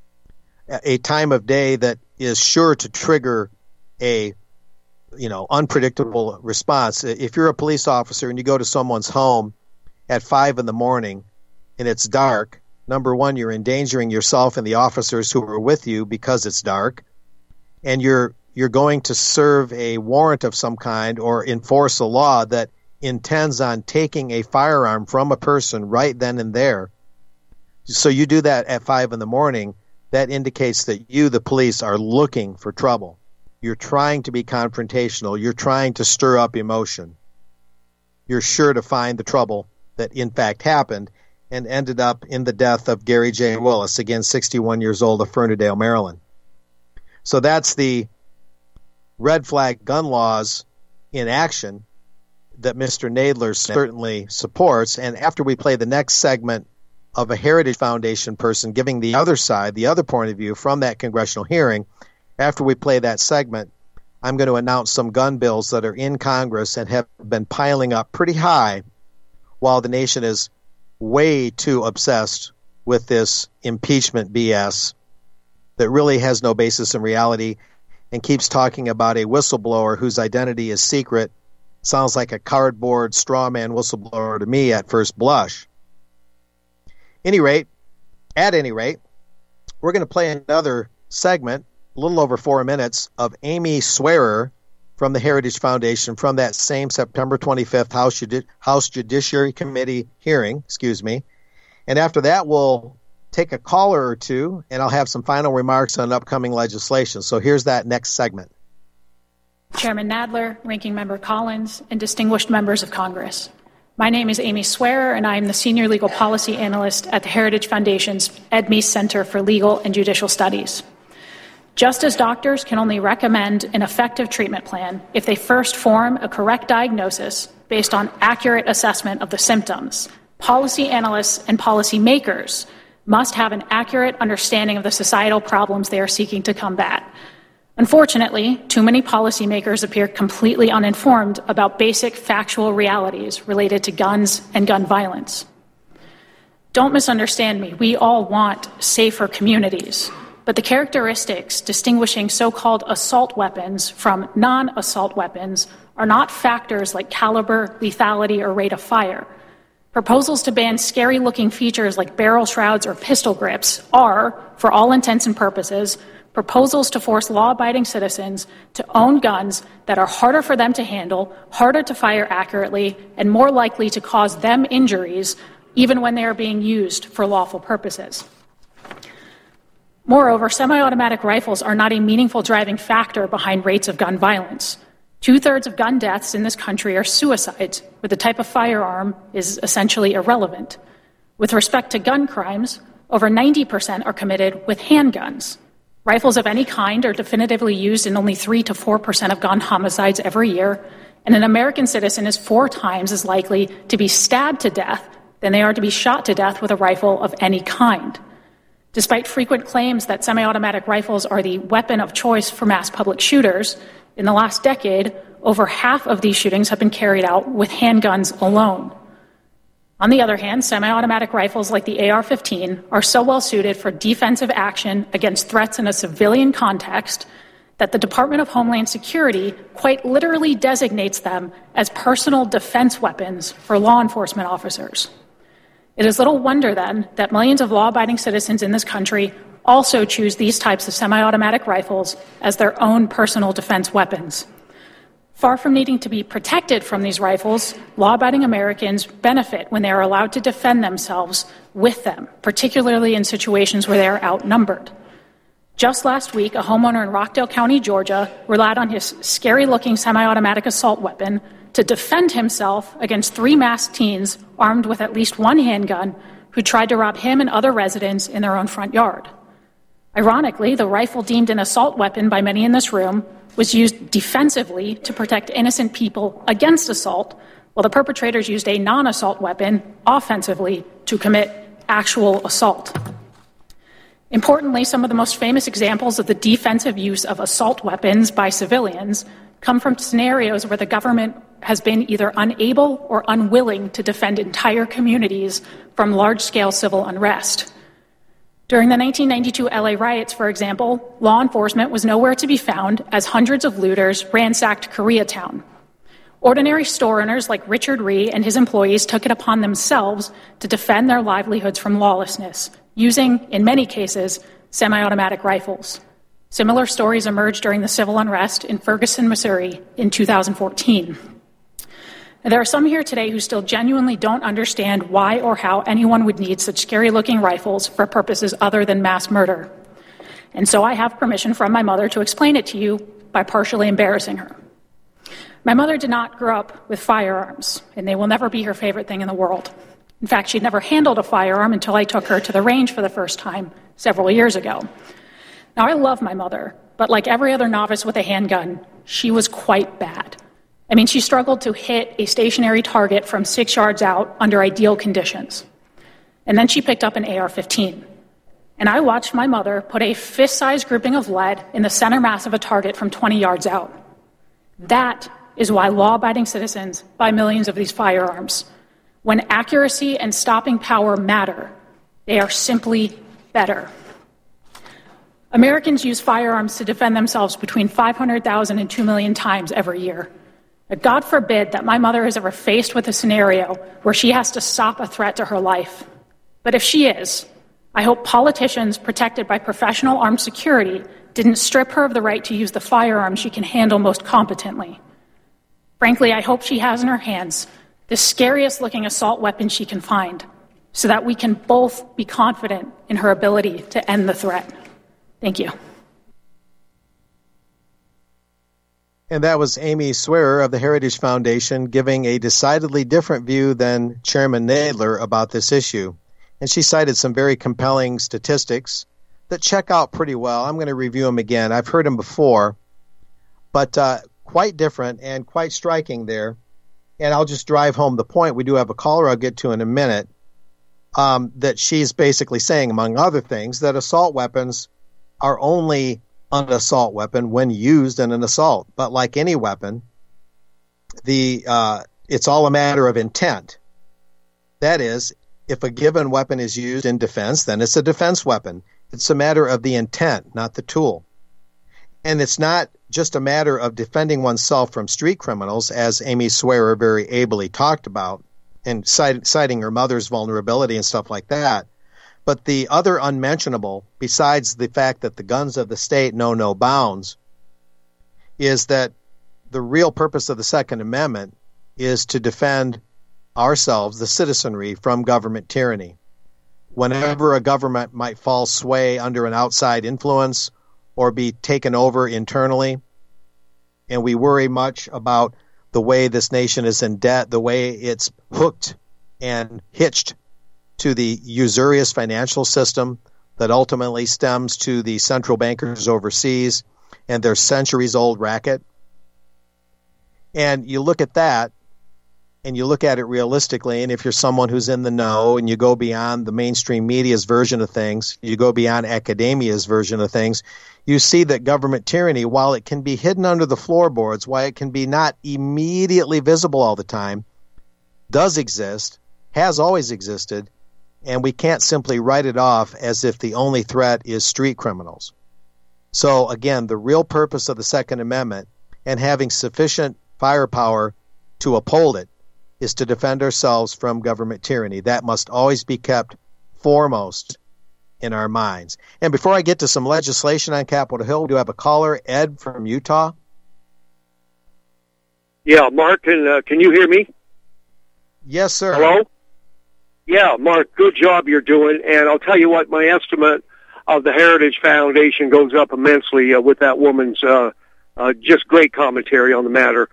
a time of day that is sure to trigger a unpredictable response. If you're a police officer and you go to someone's home at 5 in the morning and it's dark, number one, you're endangering yourself and the officers who are with you because it's dark, and you're going to serve a warrant of some kind or enforce a law that intends on taking a firearm from a person right then and there. So you do that at 5 in the morning, that indicates that you, the police, are looking for trouble. You're trying to be confrontational. You're trying to stir up emotion. You're sure to find the trouble that in fact happened and ended up in the death of Gary J. Willis, again 61 years old, of Ferndale, Maryland. So that's the red flag gun laws in action that Mr. Nadler certainly supports. And after we play the next segment of a Heritage Foundation person giving the other side, the other point of view from that congressional hearing, after we play that segment, I'm going to announce some gun bills that are in Congress and have been piling up pretty high while the nation is way too obsessed with this impeachment BS that really has no basis in reality and keeps talking about a whistleblower whose identity is secret. Sounds like a cardboard straw man whistleblower to me at first blush. At any rate, we're going to play another segment, a little over 4 minutes, of Amy Swearer from the Heritage Foundation from that same September 25th House Judiciary Committee hearing, And after that, we'll take a caller or two, and I'll have some final remarks on upcoming legislation. So here's that next segment. Chairman Nadler, Ranking Member Collins, and distinguished members of Congress. My name is Amy Swearer, and I am the Senior Legal Policy Analyst at the Heritage Foundation's Ed Meese Center for Legal and Judicial Studies. Just as doctors can only recommend an effective treatment plan if they first form a correct diagnosis based on accurate assessment of the symptoms, policy analysts and policy makers must have an accurate understanding of the societal problems they are seeking to combat. Unfortunately, too many policymakers appear completely uninformed about basic factual realities related to guns and gun violence. Don't misunderstand me. We all want safer communities. But the characteristics distinguishing so-called assault weapons from non-assault weapons are not factors like caliber, lethality, or rate of fire. Proposals to ban scary-looking features like barrel shrouds or pistol grips are, for all intents and purposes, proposals to force law-abiding citizens to own guns that are harder for them to handle, harder to fire accurately, and more likely to cause them injuries, even when they are being used for lawful purposes. Moreover, semi-automatic rifles are not a meaningful driving factor behind rates of gun violence. 2/3 of gun deaths in this country are suicides, where the type of firearm is essentially irrelevant. With respect to gun crimes, over 90% are committed with handguns. Rifles of any kind are definitively used in only 3 to 4% of gun homicides every year, and an American citizen is 4 times as likely to be stabbed to death than they are to be shot to death with a rifle of any kind. Despite frequent claims that semi-automatic rifles are the weapon of choice for mass public shooters, in the last decade, over half of these shootings have been carried out with handguns alone. On the other hand, semi-automatic rifles like the AR-15 are so well suited for defensive action against threats in a civilian context that the Department of Homeland Security quite literally designates them as personal defense weapons for law enforcement officers. It is little wonder, then, that millions of law-abiding citizens in this country also choose these types of semi-automatic rifles as their own personal defense weapons. Far from needing to be protected from these rifles, law-abiding Americans benefit when they are allowed to defend themselves with them, particularly in situations where they are outnumbered. Just last week, a homeowner in Rockdale County, Georgia, relied on his scary-looking semi-automatic assault weapon to defend himself against 3 masked teens armed with at least 1 handgun who tried to rob him and other residents in their own front yard. Ironically, the rifle deemed an assault weapon by many in this room was used defensively to protect innocent people against assault, while the perpetrators used a non-assault weapon offensively to commit actual assault. Importantly, some of the most famous examples of the defensive use of assault weapons by civilians come from scenarios where the government has been either unable or unwilling to defend entire communities from large-scale civil unrest. During the 1992 LA riots, for example, law enforcement was nowhere to be found as hundreds of looters ransacked Koreatown. Ordinary store owners like Richard Ree and his employees took it upon themselves to defend their livelihoods from lawlessness, using, in many cases, semi-automatic rifles. Similar stories emerged during the civil unrest in Ferguson, Missouri in 2014. There are some here today who still genuinely don't understand why or how anyone would need such scary-looking rifles for purposes other than mass murder. And so I have permission from my mother to explain it to you by partially embarrassing her. My mother did not grow up with firearms, and they will never be her favorite thing in the world. In fact, she'd never handled a firearm until I took her to the range for the first time several years ago. Now, I love my mother, but like every other novice with a handgun, she was quite bad. I mean, she struggled to hit a stationary target from 6 yards out under ideal conditions. And then she picked up an AR-15. And I watched my mother put a fist-sized grouping of lead in the center mass of a target from 20 yards out. That is why law-abiding citizens buy millions of these firearms. When accuracy and stopping power matter, they are simply better. Americans use firearms to defend themselves between 500,000 and 2 million times every year. God forbid that my mother is ever faced with a scenario where she has to stop a threat to her life. But if she is, I hope politicians protected by professional armed security didn't strip her of the right to use the firearm she can handle most competently. Frankly, I hope she has in her hands the scariest looking assault weapon she can find, so that we can both be confident in her ability to end the threat. Thank you. And that was Amy Swearer of the Heritage Foundation giving a decidedly different view than Chairman Nadler about this issue. And she cited some very compelling statistics that check out pretty well. I'm going to review them again. I've heard them before, but quite different and quite striking there. And I'll just drive home the point. We do have a caller I'll get to in a minute, that she's basically saying, among other things, that assault weapons are only an assault weapon when used in an assault. But like any weapon, it's all a matter of intent. That is, if a given weapon is used in defense, then it's a defense weapon. It's a matter of the intent, not the tool. And it's not just a matter of defending oneself from street criminals, as Amy Swearer very ably talked about, and citing her mother's vulnerability and stuff like that. But the other unmentionable, besides the fact that the guns of the state know no bounds, is that the real purpose of the Second Amendment is to defend ourselves, the citizenry, from government tyranny. whenever a government might fall sway under an outside influence or be taken over internally. And we worry much about the way this nation is in debt, the way it's hooked and hitched to the usurious financial system that ultimately stems to the central bankers overseas and their centuries-old racket. And you look at that, and you look at it realistically, and if you're someone who's in the know and you go beyond the mainstream media's version of things, you go beyond academia's version of things, you see that government tyranny, while it can be hidden under the floorboards, while it can be not immediately visible all the time, does exist, has always existed, and we can't simply write it off as if the only threat is street criminals. So again, the real purpose of the Second Amendment and having sufficient firepower to uphold it is to defend ourselves from government tyranny. That must always be kept foremost in our minds. And before I get to some legislation on Capitol Hill, we do have a caller, Ed from Utah. Yeah, Mark, can you hear me? Yes, sir. Hello? Yeah, Mark, good job you're doing. And I'll tell you what, my estimate of the Heritage Foundation goes up immensely with that woman's just great commentary on the matter.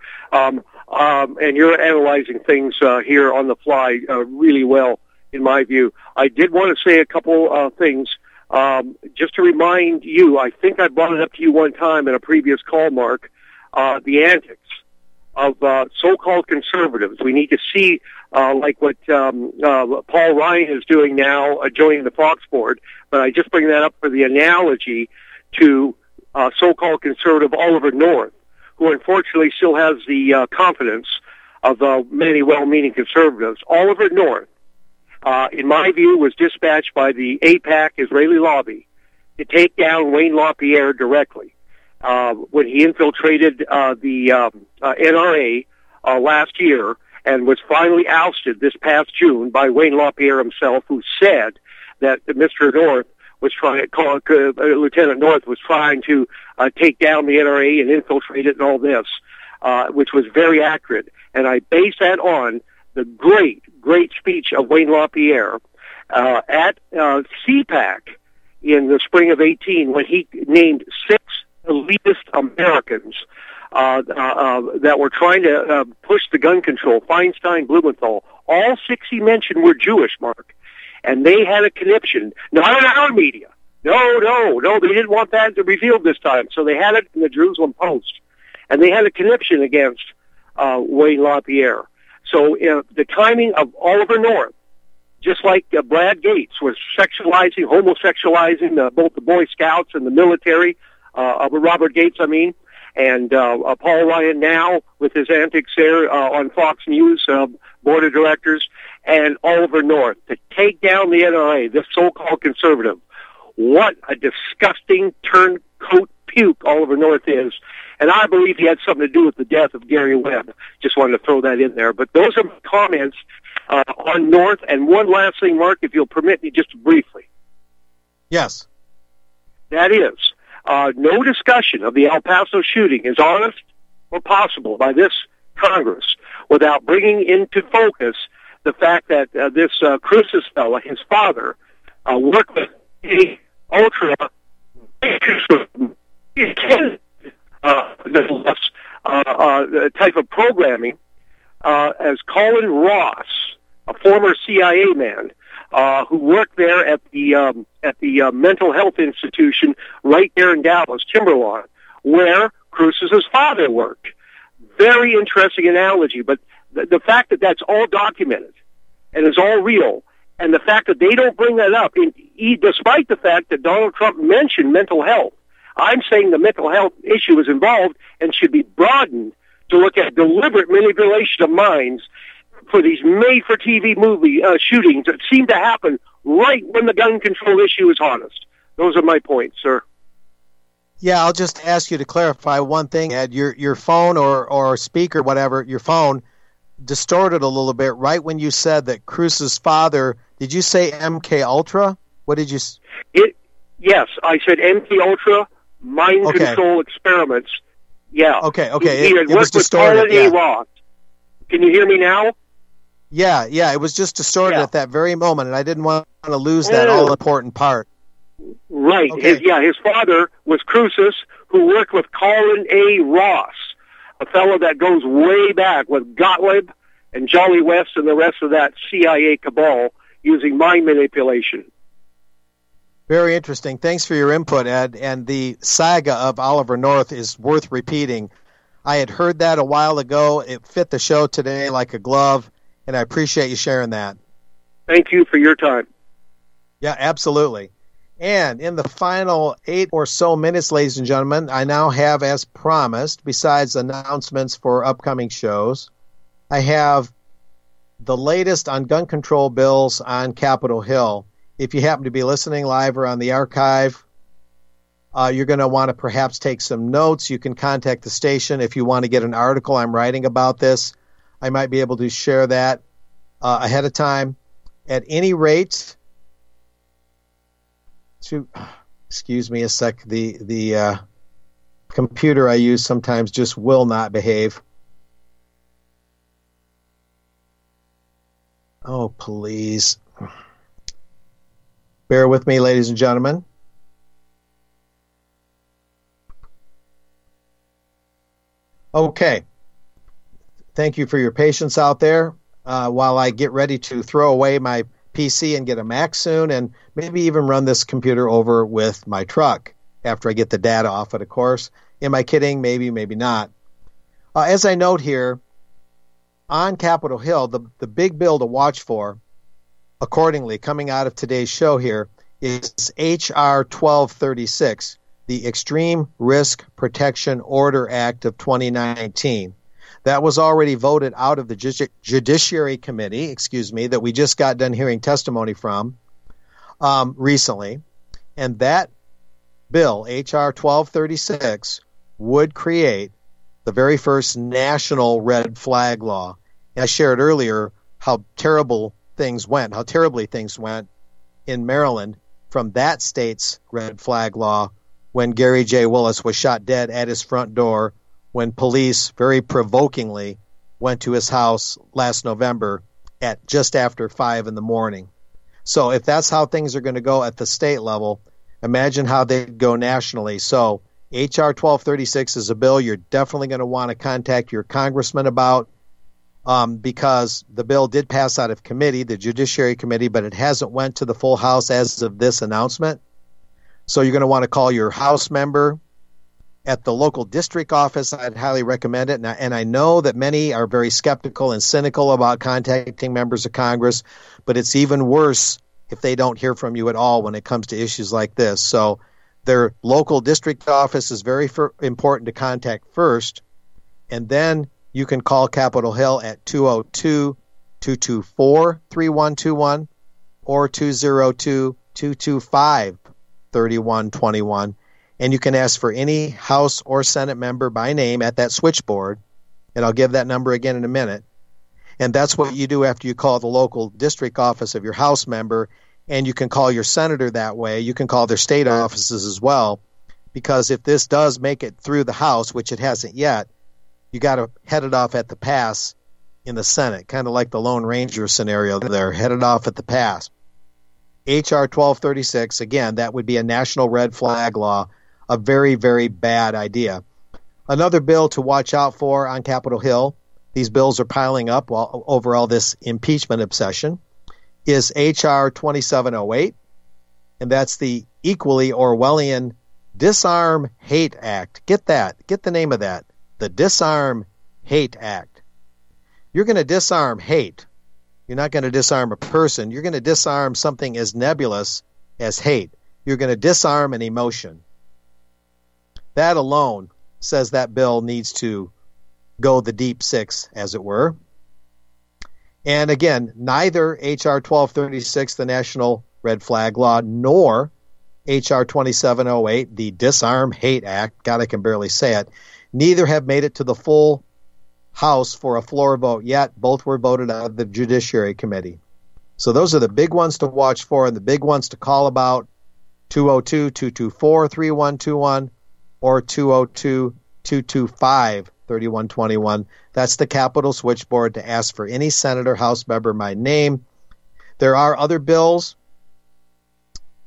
And you're analyzing things here on the fly really well, in my view. I did want to say a couple things. Just to remind you, I think I brought it up to you one time in a previous call, Mark, the antics of so-called conservatives. We need to see, like what Paul Ryan is doing now, joining the Fox board. But I just bring that up for the analogy to so-called conservative Oliver North, who unfortunately still has the confidence of many well-meaning conservatives. Oliver North, in my view, was dispatched by the AIPAC Israeli lobby to take down Wayne LaPierre directly. When he infiltrated the NRA last year and was finally ousted this past June by Wayne LaPierre himself, who said that Mr. North was trying to Lieutenant North was trying to take down the NRA and infiltrate it and all this, which was very accurate. And I base that on the great speech of Wayne LaPierre at CPAC in the spring of 18 when he named 6 elitist Americans that were trying to push the gun control, Feinstein, Blumenthal. All 6 he mentioned were Jewish, Mark. And they had a conniption, not in our media. No, they didn't want that to be revealed this time. So they had it in the Jerusalem Post. And they had a conniption against Wayne LaPierre. So the timing of Oliver North, just like Brad Gates was homosexualizing both the Boy Scouts and the military, Robert Gates, and Paul Ryan now with his antics there on Fox News board of directors, and Oliver North to take down the NRA, this so-called conservative. What a disgusting turncoat puke Oliver North is. And I believe he had something to do with the death of Gary Webb. Just wanted to throw that in there. But those are my comments on North. And one last thing, Mark, if you'll permit me just briefly. Yes. That is, no discussion of the El Paso shooting is honest or possible by this Congress without bringing into focus the fact that this Cruces fella, his father, worked with the ultra type of programming as Colin Ross, a former CIA man who worked there at the mental health institution right there in Dallas, Timberlawn, where Cruz's father worked. Very interesting analogy, but the fact that that's all documented and is all real, and the fact that they don't bring that up, despite the fact that Donald Trump mentioned mental health, I'm saying the mental health issue is involved and should be broadened to look at deliberate manipulation of minds for these made-for-TV movie shootings that seem to happen right when the gun control issue is hottest. Those are my points, sir. Yeah, I'll just ask you to clarify one thing, Ed. Your phone or speaker, whatever, your phone distorted a little bit right when you said that Cruz's father. Did you say MK Ultra? What did you? Yes, I said MK Ultra mind control experiments. Yeah. Okay. He had worked with Colin A. Ross. Can you hear me now? Yeah. It was just distorted at that very moment, and I didn't want to lose that all-important part. Right. Okay. His father was Cruces, who worked with Colin A. Ross, a fellow that goes way back with Gottlieb and Jolly West and the rest of that CIA cabal using mind manipulation. Very interesting. Thanks for your input, Ed. And the saga of Oliver North is worth repeating. I had heard that a while ago. It fit the show today like a glove, and I appreciate you sharing that. Thank you for your time. Yeah, absolutely. And in the final 8 or so minutes, ladies and gentlemen, I now have, as promised, besides announcements for upcoming shows, I have the latest on gun control bills on Capitol Hill. If you happen to be listening live or on the archive, you're going to want to perhaps take some notes. You can contact the station if you want to get an article I'm writing about this. I might be able to share that ahead of time. At any rate, excuse me a sec, the computer I use sometimes just will not behave. Oh, please. Bear with me, ladies and gentlemen. Okay. Thank you for your patience out there while I get ready to throw away my PC and get a Mac soon, and maybe even run this computer over with my truck after I get the data off it, of course. Am I kidding? Maybe, maybe not. As I note here, on Capitol Hill, the big bill to watch for, accordingly, coming out of today's show here, is H.R. 1236, the Extreme Risk Protection Order Act of 2019. That was already voted out of the Judiciary Committee, that we just got done hearing testimony from recently. And that bill, H.R. 1236, would create the very first national red flag law. And I shared earlier how terribly things went in Maryland from that state's red flag law when Gary J. Willis was shot dead at his front door when police very provokingly went to his house last November at just after 5 in the morning. So if that's how things are going to go at the state level, imagine how they go nationally. So H.R. 1236 is a bill you're definitely going to want to contact your congressman about because the bill did pass out of committee, the Judiciary Committee, but it hasn't went to the full House as of this announcement. So you're going to want to call your House member. At the local district office, I'd highly recommend it. And I know that many are very skeptical and cynical about contacting members of Congress, but it's even worse if they don't hear from you at all when it comes to issues like this. So their local district office is very important to contact first, and then you can call Capitol Hill at 202-224-3121 or 202-225-3121. And you can ask for any House or Senate member by name at that switchboard, and I'll give that number again in a minute. And that's what you do after you call the local district office of your House member, and you can call your senator that way. You can call their state offices as well, because if this does make it through the House, which it hasn't yet, you got to head it off at the pass in the Senate, kind of like the Lone Ranger scenario there, head it off at the pass. H.R. 1236, again, that would be a national red flag law. A very, very bad idea. Another bill to watch out for on Capitol Hill, these bills are piling up over all this impeachment obsession, is H.R. 2708, and that's the equally Orwellian Disarm Hate Act. Get that. Get the name of that. The Disarm Hate Act. You're going to disarm hate. You're not going to disarm a person. You're going to disarm something as nebulous as hate. You're going to disarm an emotion. That alone says that bill needs to go the deep six, as it were. And again, neither H.R. 1236, the National Red Flag Law, nor H.R. 2708, the Disarm Hate Act, God, I can barely say it, neither have made it to the full House for a floor vote yet. Both were voted out of the Judiciary Committee. So those are the big ones to watch for and the big ones to call about, 202-224-3121. or 202-225-3121. That's the Capitol switchboard to ask for any senator, House member by name. There are other bills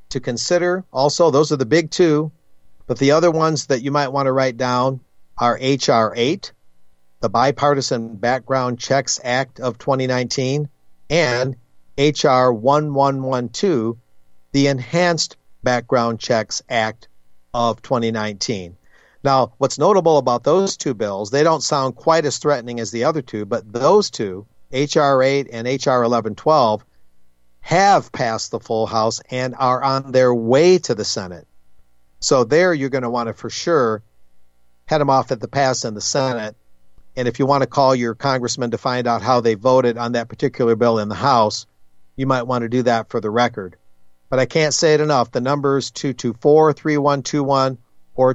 to consider, also, those are the big two, but the other ones that you might want to write down are H.R. 8, the Bipartisan Background Checks Act of 2019, and H.R. 1112, the Enhanced Background Checks Act of 2019. Now, what's notable about those two bills, they don't sound quite as threatening as the other two, but those two, H.R. 8 and H.R. 1112, have passed the full House and are on their way to the Senate. So there you're going to want to for sure head them off at the pass in the Senate. And if you want to call your congressman to find out how they voted on that particular bill in the House, you might want to do that for the record. But I can't say it enough. The numbers 224-3121 or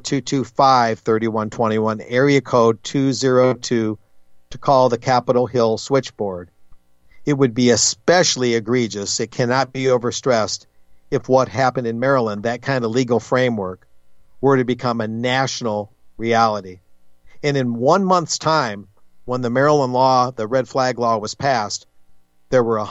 225-3121, area code 202 to call the Capitol Hill switchboard. It would be especially egregious, it cannot be overstressed, if what happened in Maryland, that kind of legal framework, were to become a national reality. And in 1 month's time, when the Maryland law, the red flag law, was passed, there were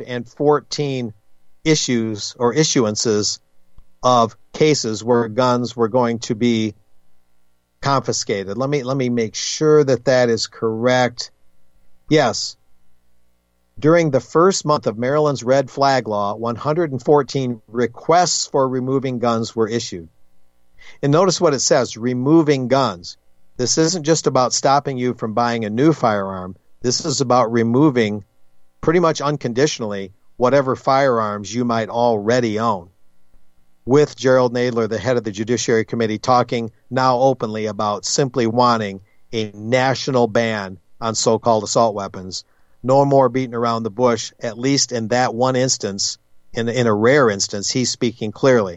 114 issues or issuances of cases where guns were going to be confiscated. Let me make sure that that is correct. Yes. During the first month of Maryland's red flag law, 114 requests for removing guns were issued. And notice what it says, removing guns. This isn't just about stopping you from buying a new firearm. This is about removing, pretty much unconditionally, whatever firearms you might already own. With Gerald Nadler, the head of the Judiciary Committee, talking now openly about simply wanting a national ban on so-called assault weapons. No more beating around the bush, at least in that one instance, in a rare instance, he's speaking clearly.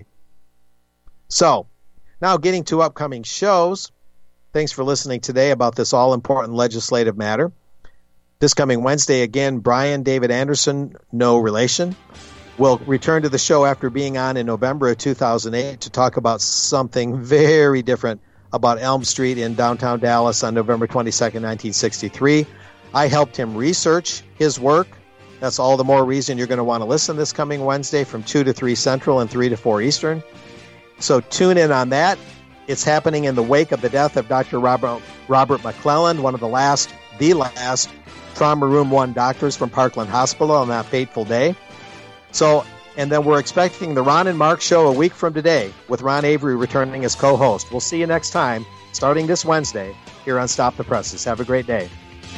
So, now getting to upcoming shows. Thanks for listening today about this all-important legislative matter. This coming Wednesday, again, Brian David Anderson, no relation, will return to the show after being on in November of 2008 to talk about something very different about Elm Street in downtown Dallas on November 22nd, 1963. I helped him research his work. That's all the more reason you're going to want to listen this coming Wednesday from 2 to 3 Central and 3 to 4 Eastern. So tune in on that. It's happening in the wake of the death of Dr. Robert McClelland, one of the last Trauma Room 1 doctors from Parkland Hospital on that fateful day. So, and then we're expecting the Ron and Mark show a week from today with Ron Avery returning as co-host. We'll see you next time, starting this Wednesday, here on Stop the Presses. Have a great day.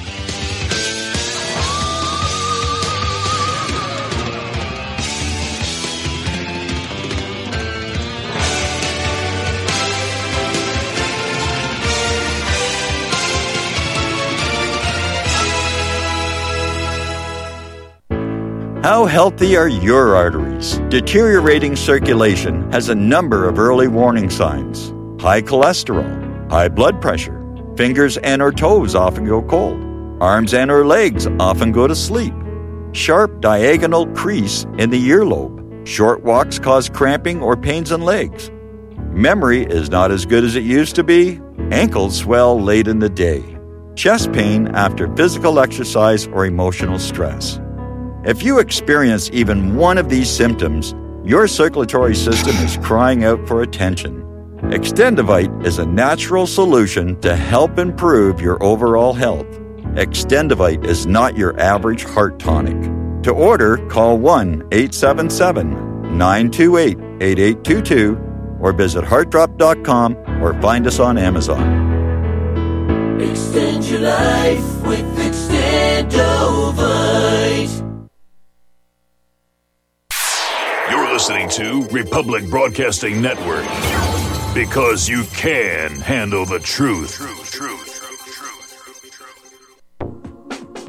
How healthy are your arteries? Deteriorating circulation has a number of early warning signs. High cholesterol, high blood pressure, fingers and or toes often go cold, arms and or legs often go to sleep, sharp diagonal crease in the earlobe, short walks cause cramping or pains in legs, memory is not as good as it used to be, ankles swell late in the day, chest pain after physical exercise or emotional stress. If you experience even one of these symptoms, your circulatory system is crying out for attention. Extendivite is a natural solution to help improve your overall health. Extendivite is not your average heart tonic. To order, call 1-877-928-8822 or visit heartdrop.com or find us on Amazon. Extend your life with Extendovite. You're listening to Republic Broadcasting Network, because you can handle the truth.